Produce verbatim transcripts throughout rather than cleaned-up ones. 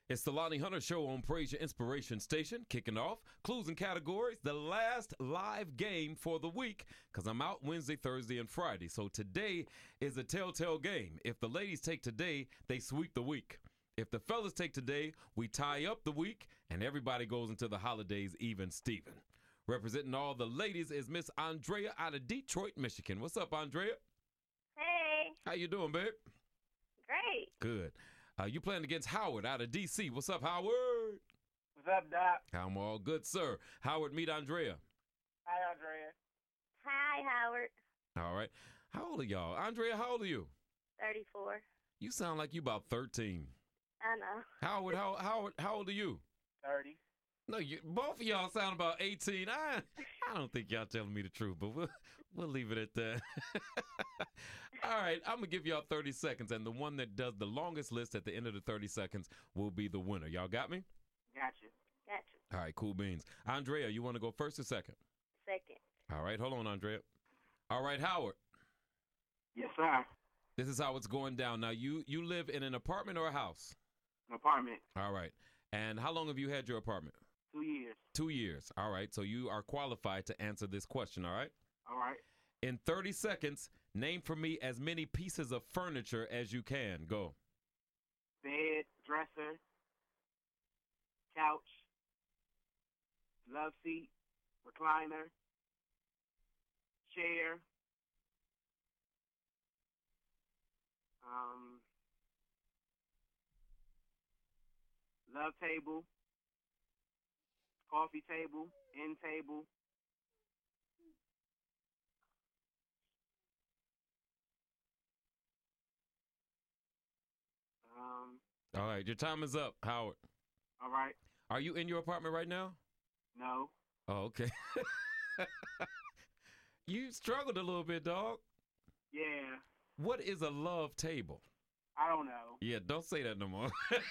It's the Lonnie Hunter Show on Praise Your Inspiration Station, kicking off clues and categories, the last live game for the week, because I'm out Wednesday, Thursday, and Friday. So today is a telltale game. If the ladies take today, they sweep the week. If the fellas take today, we tie up the week, and everybody goes into the holidays even Steven. Representing all the ladies is Miss Andrea out of Detroit, Michigan. What's up, Andrea? Hey. How you doing, babe? Great. Good. Uh, you playing against Howard out of D C. What's up, Howard? What's up, Doc? I'm all good, sir. Howard, meet Andrea. Hi, Andrea. Hi, Howard. All right. How old are y'all? Andrea, how old are you? thirty-four. You sound like you about thirteen. I know. Howard, how Howard, how old are you? thirty. No, you, both of y'all sound about eighteen. I I don't think y'all telling me the truth, but we'll we'll leave it at that. All right, I'm gonna give y'all thirty seconds, and the one that does the longest list at the end of the thirty seconds will be the winner. Y'all got me? Gotcha. Gotcha. All right, cool beans. Andrea, you want to go first or second? Second. All right, hold on, Andrea. All right, Howard. Yes, sir. This is how it's going down. Now, you you live in an apartment or a house? An apartment. All right. And how long have you had your apartment? Two years. Two years. All right. So you are qualified to answer this question, all right? All right. In thirty seconds, name for me as many pieces of furniture as you can. Go. Bed, dresser, couch, love seat, recliner, chair, um, love table, coffee table, end table, um, All right. Your time is up, Howard. all right. Are you in your apartment right now? No. Oh, okay. You struggled a little bit, dog. Yeah. What is a love table? I don't know. Yeah, don't say that no more.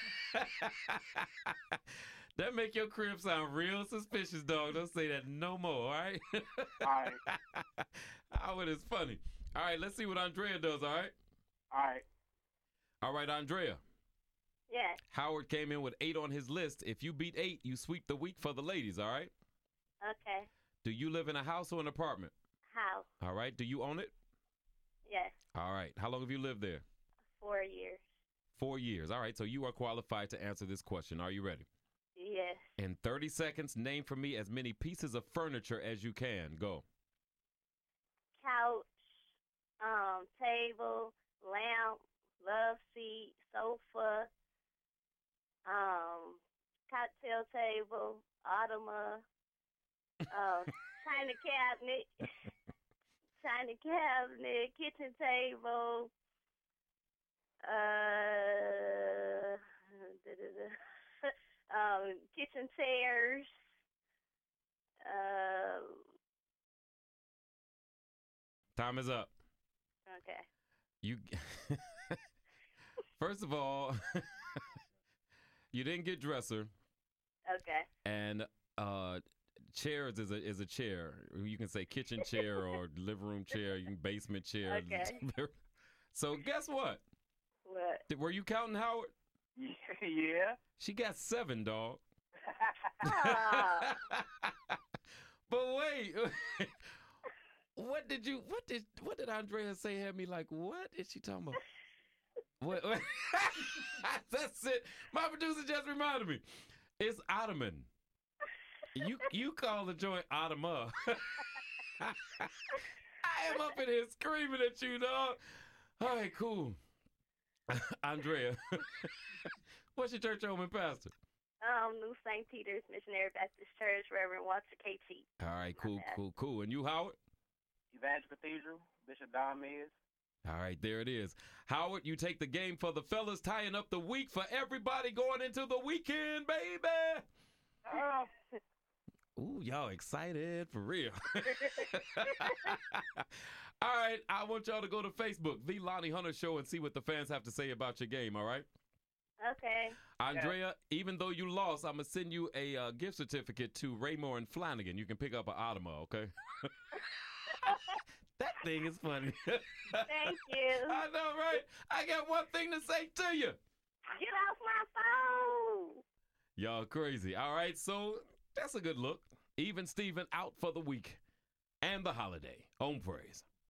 That make your crib sound real suspicious, dog. Don't say that no more, all right? All right. Howard is funny. All right, let's see what Andrea does, all right? All right. All right, Andrea. Yes. Howard came in with eight on his list. If you beat eight, you sweep the week for the ladies, all right? Okay. Do you live in a house or an apartment? House. All right. Do you own it? Yes. All right. How long have you lived there? Four years. Four years. All right. So you are qualified to answer this question. Are you ready? Yes. In thirty seconds, name for me as many pieces of furniture as you can. Go. Couch, um, table, lamp, love seat, sofa, um, cocktail table, ottoman, uh, china cabinet, china cabinet, kitchen table, uh, um, kitchen chairs, uh, Time is up. okay. You. First of all, you didn't get dresser, Okay. and uh, chairs is a is a chair. You can say kitchen chair or living room chair. You can basement chair. Okay. So guess what? What? Did- Were you counting, Howard? Yeah. She got seven, dog. Ah. But wait, what did you? What did? What did Andrea say? Had me like, what is she talking about? What? what? That's it. My producer just reminded me. It's ottoman. You you call the joint ottoman. I am up in here screaming at you, dog. All right, cool. Andrea, what's your church home and pastor? Um, New Saint Peter's Missionary Baptist Church, Reverend Walter K T. All right, cool, cool, cool. And you, Howard? Evangel Cathedral, Bishop Don Mears. All right, there it is. Howard, you take the game for the fellas, tying up the week for everybody going into the weekend, baby. Oh. Ooh, y'all excited for real. All right, I want y'all to go to Facebook, The Lonnie Hunter Show, and see what the fans have to say about your game, all right? Okay. Andrea, even though you lost, I'm going to send you a uh, gift certificate to Raymore and Flanagan. You can pick up an Ottoman, okay? That thing is funny. Thank you. I know, right? I got one thing to say to you. Get off my phone. Y'all crazy. All right, so that's a good look. Even Steven out for the week and the holiday. On praise.